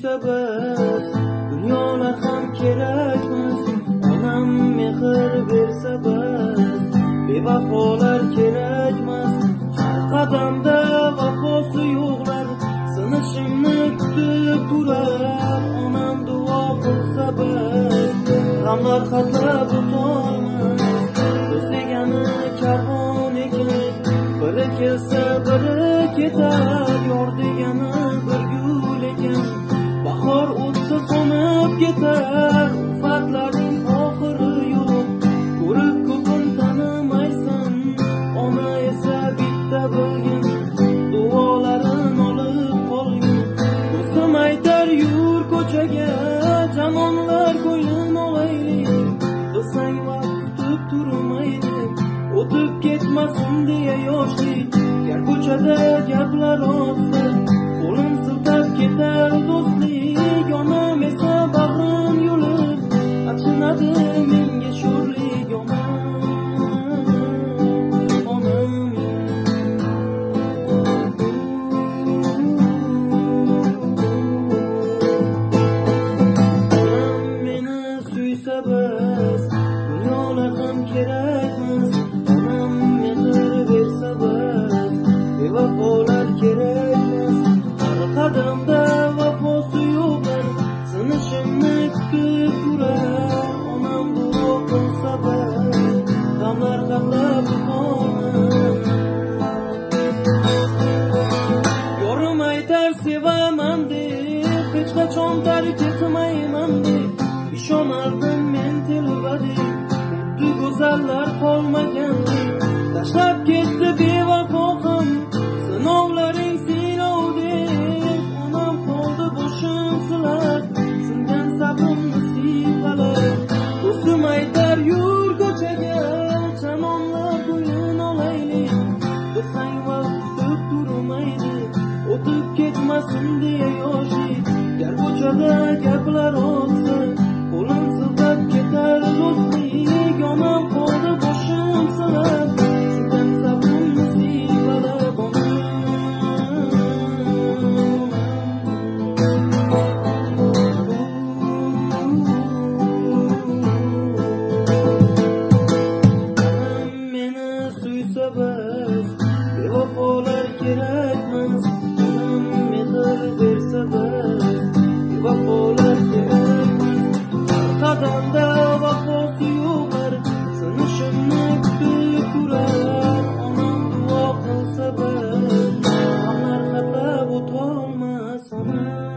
suysa bas, dunyolar ham kerakmas. Onam mehr bersa bas, bevafolar kerakmas. Har qadamda vafosi yo'qlar sinishimni kutib turar. Onam duo qilsa bas, g'amlar xatlab o'tolmas. Do'st degani karvon ekan, biri kelsa biri ketar. Yor degani bir gul ekan, bahor o'tsa so'nib ketar. Ufatlarning oxiri yo'q, ko'rib ko'pin tanimaysan. Ona esa bitta bilgin, duolarin olib qolgin. Do'stim aytar yur ko'chaga, jamonlar ko'ylin olaylik. Bilsang vaqt kutib turmaydi, o'tib ketmasin deya yoshlik. Gar ko'chada gaplar otsa, qo'lim siltab ketar do'stlik. Onam esa bag'rim yo'lib, achinadi menga sho'rlik. Onam meni suysa bas, dunyolar ham kerakmas. Onam mehr bersa bas, bevafolar kerakmas. Har qadamda vafosi yo'qlar sinishimni kutib turar. Onam duo qilsa bas, g'amlar xatlab o'tolmas. Yorim aytar sevaman deb, hech qachon tark etmayman deb. Ishonardim men telbadek, xuddi go'zallar qolmagandek. Tashlab ketdi bevafo ham, sinovlaring sinovdek. Onam qoldi boshim silab, singan sabrimni siyqalab. Do'stim aytar yur ko'chaga, chamonlar ko'ylin olaylik. Bilsang vaqt kutib turmaydi, o'tib ketmasin deya yoshlik. Gar ko'chada gaplar otsa, qo'lim siltab ketar do'stlik. Onam qoldi boshim silab, singan sabrimni siyqalab. Onam meni suysa bas, bevafolar kerakmas. Onam mehr bersa bas, bevafolar kerakmas. Har qadamda vafosi yo'qlar sinishimni kutib turar. Onam duo qilsa bas, g'amlar xatlab o'tolmas. Onam